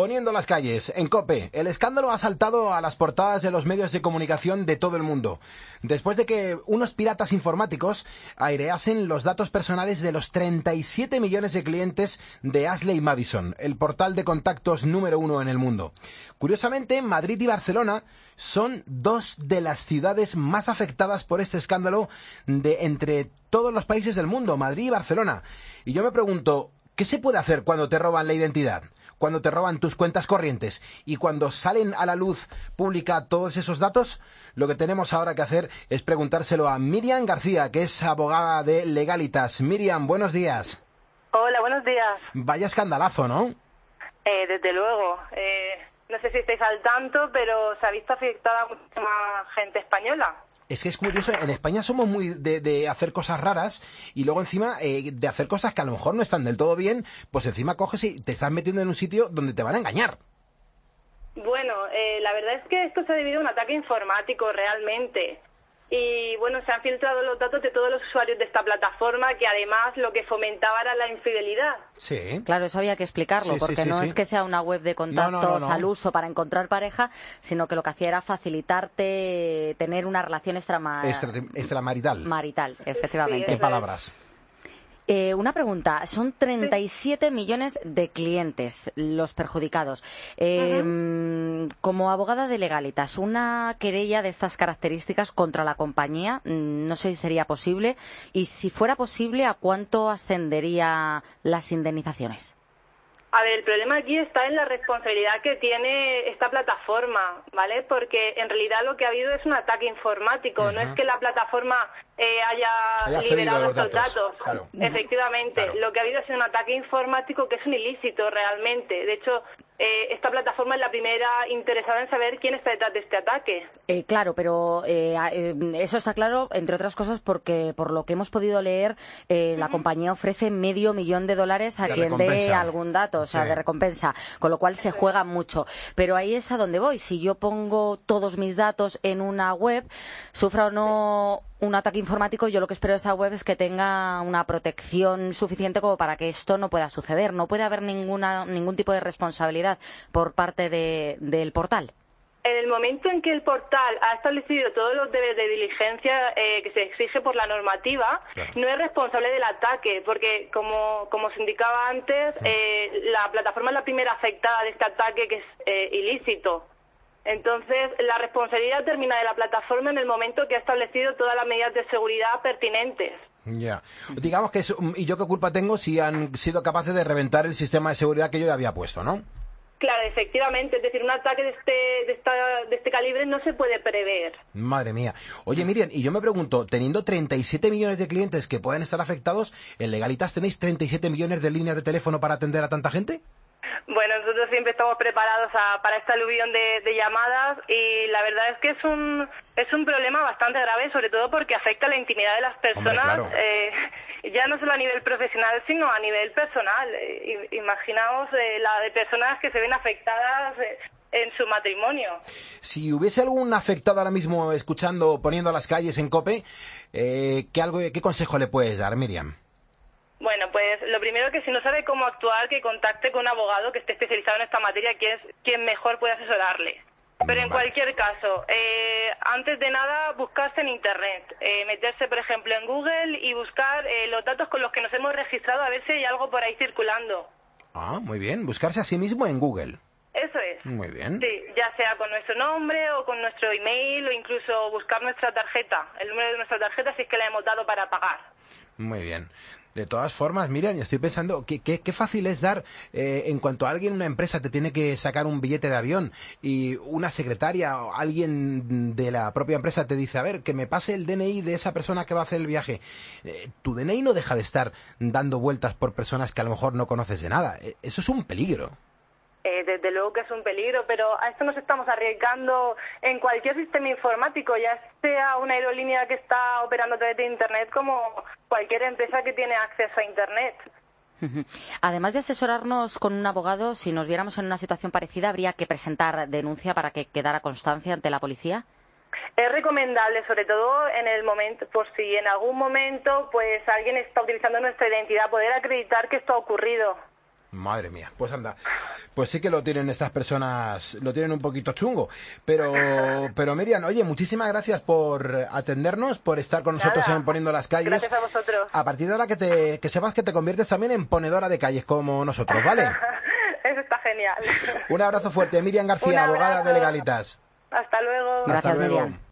Poniendo las calles, en COPE, el escándalo ha saltado a las portadas de los medios de comunicación de todo el mundo, después de que unos piratas informáticos aireasen los datos personales de los 37 millones de clientes de Ashley Madison, el portal de contactos número 1 en el mundo. Curiosamente, Madrid y Barcelona son dos de las ciudades más afectadas por este escándalo de entre todos los países del mundo, Madrid y Barcelona. Y yo me pregunto, ¿qué se puede hacer cuando te roban la identidad? Cuando te roban tus cuentas corrientes y cuando salen a la luz pública todos esos datos, lo que tenemos ahora que hacer es preguntárselo a Miriam García, que es abogada de Legalitas. Miriam, buenos días. Hola, buenos días. Vaya escandalazo, ¿no? Desde luego. No sé si estáis al tanto, pero se ha visto afectada muchísima gente española. Es que es curioso, en España somos muy de hacer cosas raras y luego encima de hacer cosas que a lo mejor no están del todo bien, pues encima coges y te estás metiendo en un sitio donde te van a engañar. Bueno, la verdad es que esto se ha debido a un ataque informático realmente. Y bueno, se han filtrado los datos de todos los usuarios de esta plataforma, que además lo que fomentaba era la infidelidad. Sí. Claro, eso había que explicarlo, porque no es que sea una web de contactos al uso para encontrar pareja, sino que lo que hacía era facilitarte tener una relación extramarital. Marital, efectivamente. ¿Qué palabras? Una pregunta. Son 37 millones de clientes los perjudicados. Como abogada de Legalitas, una querella de estas características contra la compañía, no sé si sería posible. Y si fuera posible, ¿a cuánto ascendería las indemnizaciones? A ver, el problema aquí está en la responsabilidad que tiene esta plataforma, ¿vale? Porque en realidad lo que ha habido es un ataque informático, no es que la plataforma haya liberado estos datos. Claro. Efectivamente, claro. Lo que ha habido es un ataque informático que es un ilícito realmente. De hecho, esta plataforma es la primera interesada en saber quién está detrás de este ataque. Claro, pero eso está claro, entre otras cosas, porque por lo que hemos podido leer, la compañía ofrece $500,000 a quien dé algún dato, o sea, de recompensa, con lo cual se juega mucho. Pero ahí es a donde voy. Si yo pongo todos mis datos en una web, sufra o no un ataque informático, yo lo que espero de esa web es que tenga una protección suficiente como para que esto no pueda suceder. No puede haber ningún tipo de responsabilidad por parte del portal. En el momento en que el portal ha establecido todos los deberes de diligencia que se exige por la normativa, no es responsable del ataque, porque como se indicaba antes, la plataforma es la primera afectada de este ataque, que es ilícito. Entonces, la responsabilidad termina de la plataforma en el momento que ha establecido todas las medidas de seguridad pertinentes. Ya. Digamos que ¿y yo qué culpa tengo si han sido capaces de reventar el sistema de seguridad que yo ya había puesto, no? Claro, efectivamente. Es decir, un ataque de este calibre no se puede prever. Madre mía. Oye, Miriam, y yo me pregunto, teniendo 37 millones de clientes que pueden estar afectados, ¿en Legalitas tenéis 37 millones de líneas de teléfono para atender a tanta gente? Bueno, nosotros siempre estamos preparados para este aluvión de llamadas y la verdad es que es un problema bastante grave, sobre todo porque afecta a la intimidad de las personas. Hombre, claro. Ya no solo a nivel profesional, sino a nivel personal. Imaginaos la de personas que se ven afectadas en su matrimonio. Si hubiese algún afectado ahora mismo escuchando, poniendo a las calles en COPE, ¿qué consejo le puedes dar, Miriam? Bueno, pues lo primero, que si no sabe cómo actuar, que contacte con un abogado que esté especializado en esta materia, que es quien mejor puede asesorarle. Pero en cualquier caso, antes de nada, buscarse en Internet, meterse, por ejemplo, en Google y buscar los datos con los que nos hemos registrado, a ver si hay algo por ahí circulando. Ah, muy bien, buscarse a sí mismo en Google. Eso es. Muy bien. Sí, ya sea con nuestro nombre o con nuestro email o incluso buscar nuestra tarjeta, el número de nuestra tarjeta si es que la hemos dado para pagar. Muy bien. De todas formas, Miriam, estoy pensando qué fácil es dar, en cuanto a alguien, una empresa te tiene que sacar un billete de avión y una secretaria o alguien de la propia empresa te dice, a ver, que me pase el DNI de esa persona que va a hacer el viaje. Tu DNI no deja de estar dando vueltas por personas que a lo mejor no conoces de nada. Eso es un peligro. Desde luego que es un peligro, pero a esto nos estamos arriesgando en cualquier sistema informático, ya sea una aerolínea que está operando a través de Internet como cualquier empresa que tiene acceso a Internet. Además de asesorarnos con un abogado, si nos viéramos en una situación parecida, ¿habría que presentar denuncia para que quedara constancia ante la policía? Es recomendable, sobre todo en el momento, por si en algún momento pues alguien está utilizando nuestra identidad, poder acreditar que esto ha ocurrido. Madre mía, pues anda. Pues sí que lo tienen estas personas, lo tienen un poquito chungo. Pero Miriam, oye, muchísimas gracias por atendernos, por estar con nosotros en Poniendo las Calles. Gracias a vosotros. A partir de ahora que sepas que te conviertes también en ponedora de calles como nosotros, ¿vale? Eso está genial. Un abrazo fuerte, Miriam García, abogada de Legalitas. Hasta luego. Gracias, Miriam.